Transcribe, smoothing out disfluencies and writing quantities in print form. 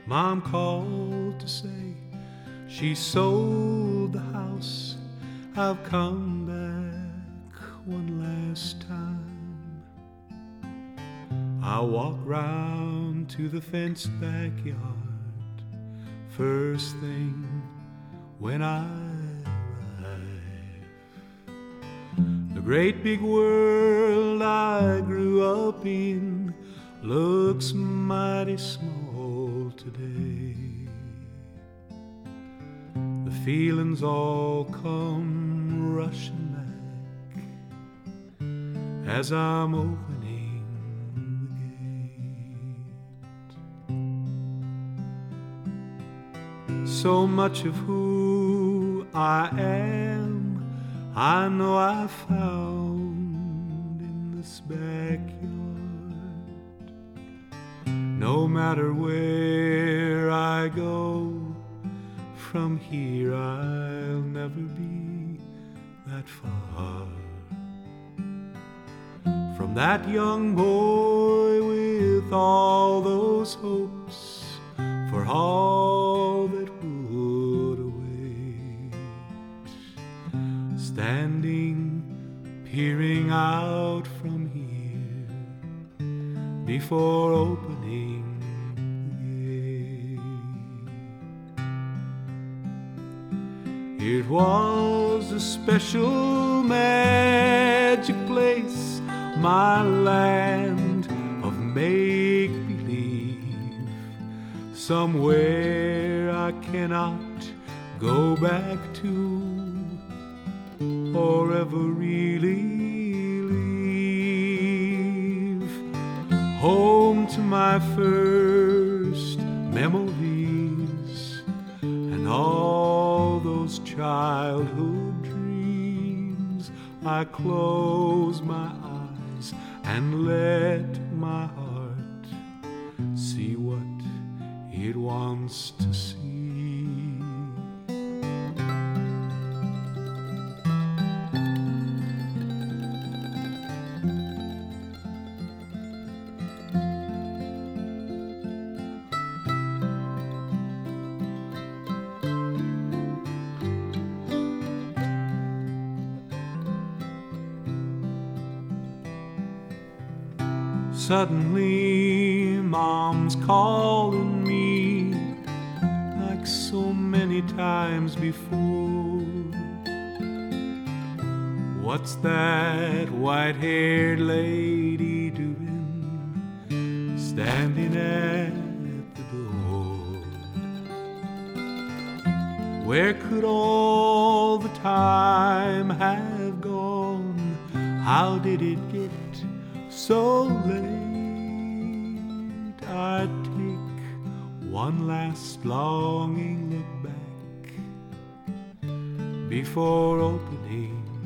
Mom called to say she sold the house. I've come back one last time. I walk round to the fenced backyard first thing when I arrive. The great big world I grew up in looks mighty small today. The feelings all come rushing back as I'm opening the gate. So much of who I am, I know I found in this backyard. No matter where I go, from here I'll never be that far from that young boy with all those hopes for all that would await, standing, peering out from here before opening the gate. It was a special magic place, my land of make-believe, somewhere I cannot go back to or ever really leave. Home to my first memories and all those childhood dreams. I close my eyes and let my heart see what it wants to see. Suddenly, Mom's calling me like so many times before. What's that white-haired lady doing standing at the door? Where could all the time have gone? How did it get so late? I'd take one last longing look back before opening